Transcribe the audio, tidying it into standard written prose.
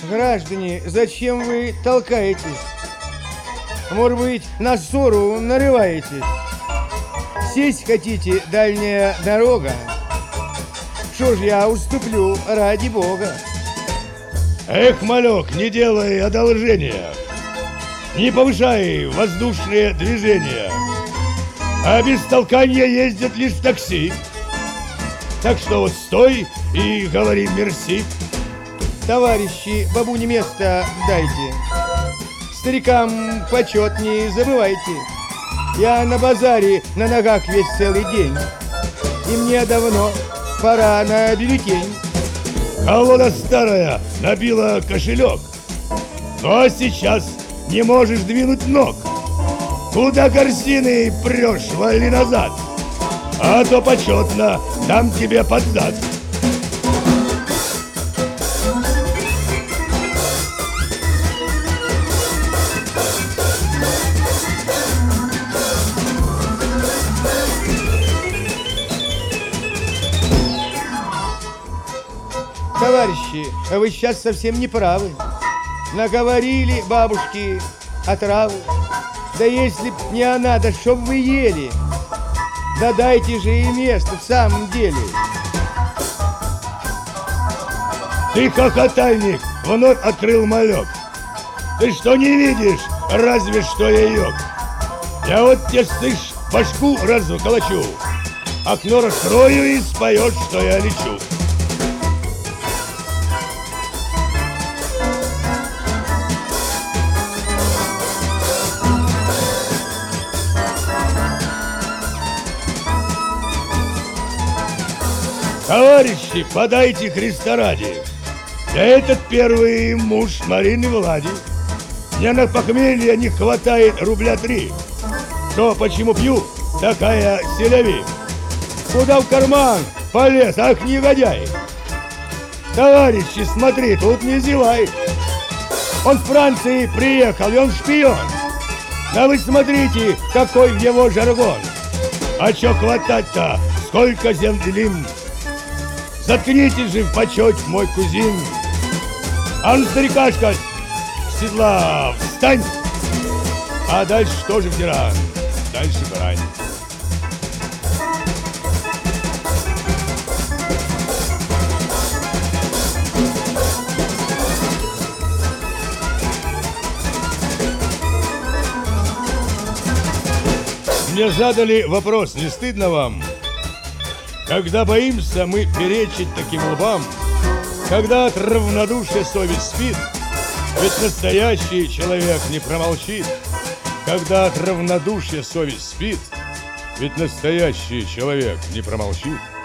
Граждане, зачем вы толкаетесь? Может быть, на ссору нарываетесь? Сесть хотите, дальняя дорога? Что ж, я уступлю, ради бога. Эх, малек, не делай одолжения, не повышай воздушные движения, а без толкания ездят лишь в такси. Так что вот стой и говори мерси. Товарищи, бабуне место дайте. Старикам почет не забывайте. Я на базаре на ногах весь целый день, и мне давно пора на бюллетень. Колода старая набила кошелек, но сейчас не можешь двинуть ног. Куда корзины прешь, вали назад, а то почетно дам тебе под зад. Товарищи, вы сейчас совсем не правы. Наговорили бабушки отравы. Да если б не она, да чтоб вы ели. Да дайте же ей место в самом деле. Ты хохотальник, вновь открыл малек. Ты что не видишь, разве что яек? Я вот тебе, слышь, башку разколочу, окно раскрою и споешь, что я лечу. Товарищи, подайте Христа ради. Я этот первый муж Марины Влади. Мне на похмелье не хватает рубля 3. Что, почему пью? Такая селяви. Куда в карман полез, ах, негодяй. Товарищи, смотри, тут не зевай. Он в Франции приехал, и он шпион. Да вы смотрите, какой его жаргон. А чё хватать-то? Сколько землин? Заткнитесь же в почёт, мой кузин. А ну, старикашка, с седла встань. А дальше тоже втиран, дальше брань. Мне задали вопрос, не стыдно вам? Когда боимся мы перечить таким лбам, когда от равнодушия совесть спит, ведь настоящий человек не промолчит. Когда от равнодушия совесть спит, ведь настоящий человек не промолчит.